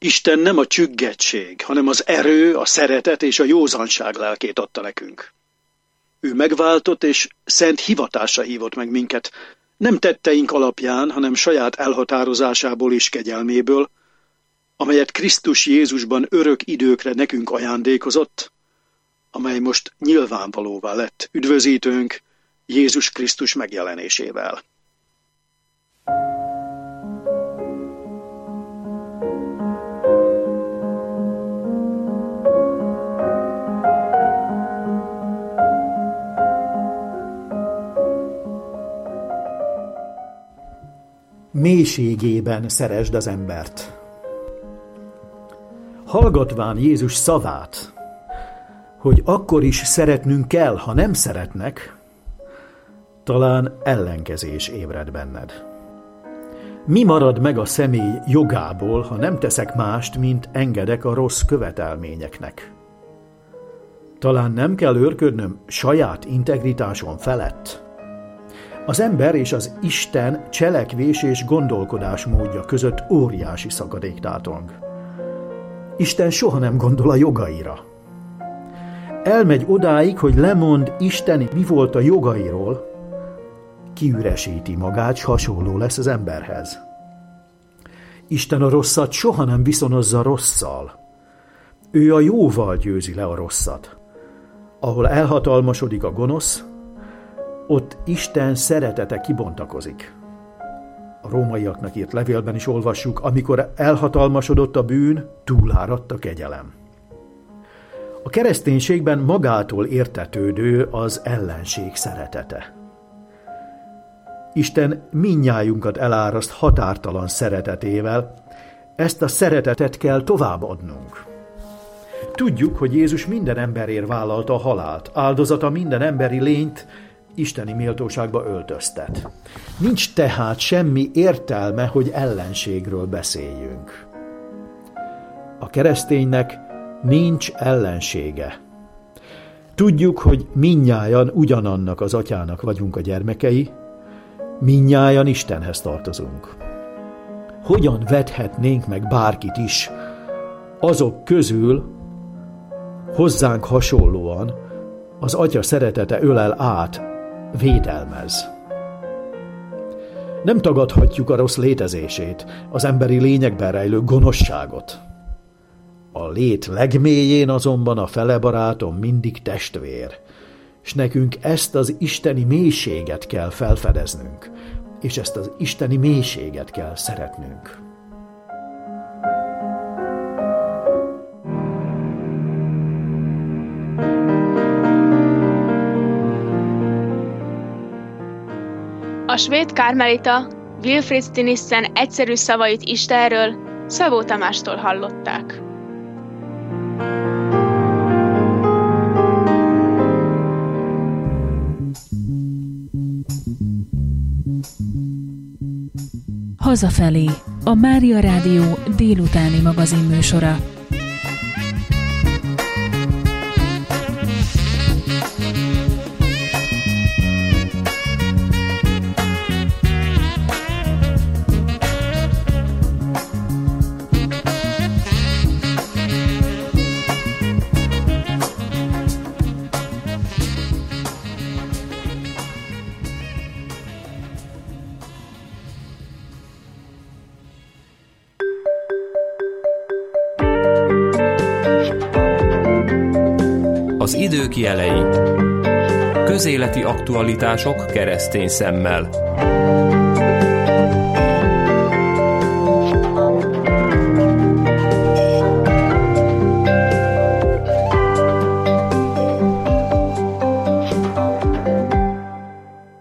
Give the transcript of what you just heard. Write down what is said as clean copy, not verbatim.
Isten nem a csüggettség, hanem az erő, a szeretet és a józanság lelkét adta nekünk. Ő megváltott és szent hivatásra hívott meg minket, nem tetteink alapján, hanem saját elhatározásából és kegyelméből, amelyet Krisztus Jézusban örök időkre nekünk ajándékozott, amely most nyilvánvalóvá lett üdvözítőnk Jézus Krisztus megjelenésével. Mélységében szeresd az embert. Hallgatván Jézus szavát, hogy akkor is szeretnünk kell, ha nem szeretnek, talán ellenkezés ébred benned. Mi marad meg a személy jogából, ha nem teszek mást, mint engedek a rossz követelményeknek? Talán nem kell őrködnöm saját integritásom felett? Az ember és az Isten cselekvés és gondolkodás módja között óriási szakadék tátong. Isten soha nem gondol a jogaira. Elmegy odáig, hogy lemond Isten mi volt a jogairól, kiüresíti magát, s hasonló lesz az emberhez. Isten a rosszat soha nem viszonozza rosszal. Ő a jóval győzi le a rosszat. Ahol elhatalmasodik a gonosz, ott Isten szeretete kibontakozik. A rómaiaknak írt levélben is olvassuk, amikor elhatalmasodott a bűn, túláradt a kegyelem. A kereszténységben magától értetődő az ellenség szeretete. Isten mindnyájunkat eláraszt határtalan szeretetével, ezt a szeretetet kell továbbadnunk. Tudjuk, hogy Jézus minden emberért vállalta a halált, áldozata minden emberi lényt isteni méltóságba öltöztet. Nincs tehát semmi értelme, hogy ellenségről beszéljünk. A kereszténynek nincs ellensége. Tudjuk, hogy mindnyájan ugyanannak az atyának vagyunk a gyermekei, mindnyájan Istenhez tartozunk. Hogyan vethetnénk meg bárkit is azok közül hozzánk hasonlóan az atya szeretete ölel át, védelmez? Nem tagadhatjuk a rossz létezését, az emberi lényekben rejlő gonoszságot. A lét legmélyén azonban a fele barátom mindig testvér, s nekünk ezt az isteni mélységet kell felfedeznünk, és ezt az isteni mélységet kell szeretnünk. A svéd kármelita Wilfrid Stinissen egyszerű szavait Istenről Szabó Tamástól hallották. Hazafelé, a Mária Rádió délutáni magazinműsora. Az idők jelei. Közéleti aktualitások keresztény szemmel.